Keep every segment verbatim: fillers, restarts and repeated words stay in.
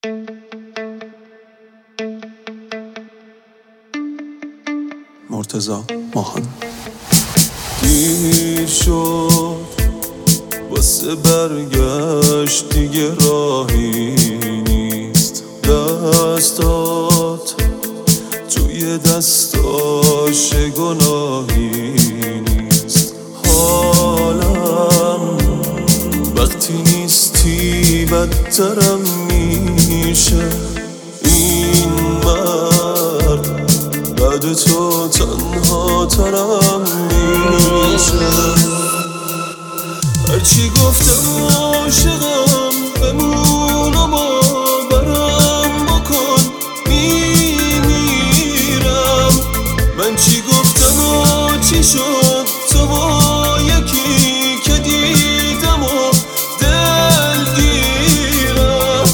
مرتضی ماهان. دیر شد واسه برگشت، دیگه راهی نیست. دستات توی دستاش گناهی نیست. حالم وقتی نیستی بدترم میشه. این مرد بعد تو تنها ترم میشه. هرچی گفتم عاشقم بمون و باورم بکن میمیرم. من چی گفتم و چی شد تو با یکی که دیدم و دلگیرم.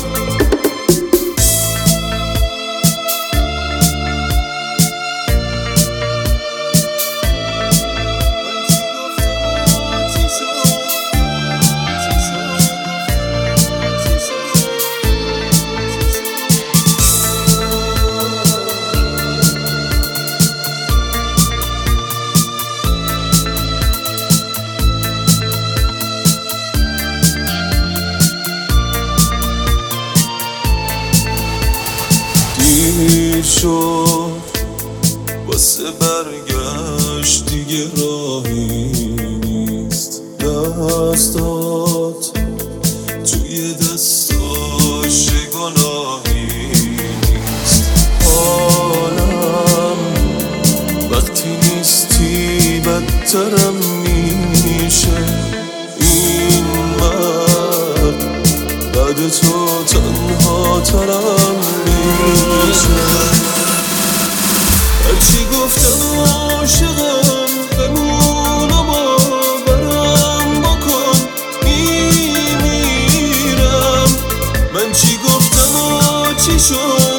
دیر شد واسه برگشت، دیگه راهی نیست. دستات توی دستاش گناهی نیست. حالم وقتی نیستی بدترم میشه. این مرد بعد تو تنها ترم میشه. هرچی گفتم عاشقم بمون و باورم بکن میمیرم. من چی گفتم و چی شد